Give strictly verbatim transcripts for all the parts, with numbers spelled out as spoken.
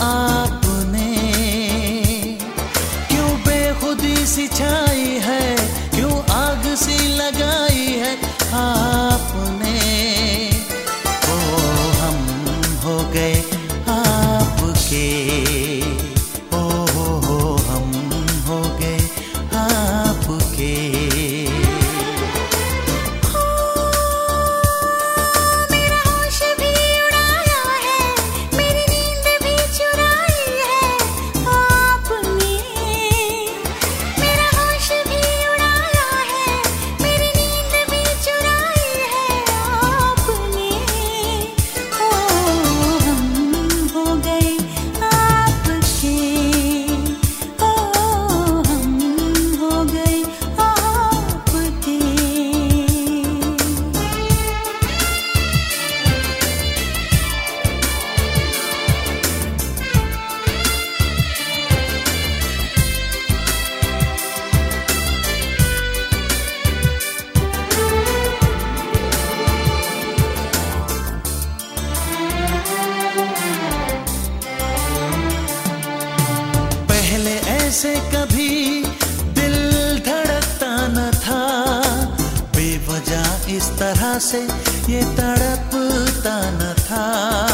आपने क्यों बेखुदी सी छाई है, क्यों आग सी लगाई है आपने। ओ हम हो गए आपके, ओ हो हो हम हो गए आपके। से कभी दिल धड़कता न था, बेवजह इस तरह से ये तड़पता न था।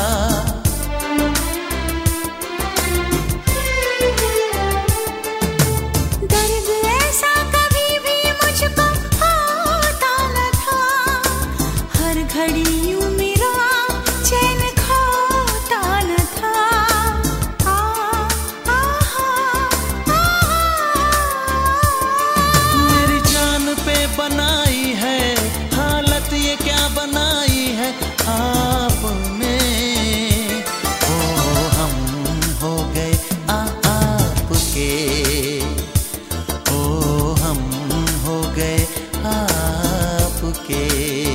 दर्द ऐसा कभी भी मुझको होता न था, हर घड़ी यूं मेरा चैन खोता न था। बनाई है हालत ये क्या बनाई है आपने। ओ हम हो गए आ आपके, ओ हम हो गए आपके।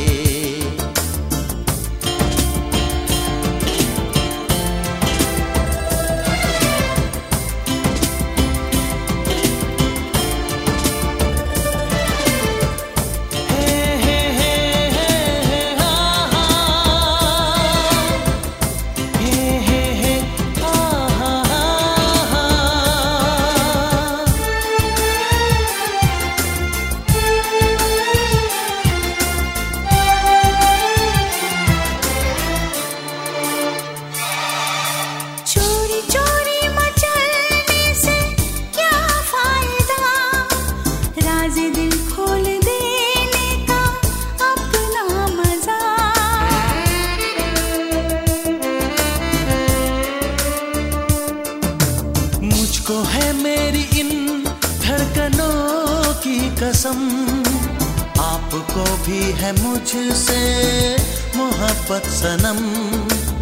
मुझको है मेरी इन धड़कनों की कसम, आपको भी है मुझसे मोहब्बत सनम।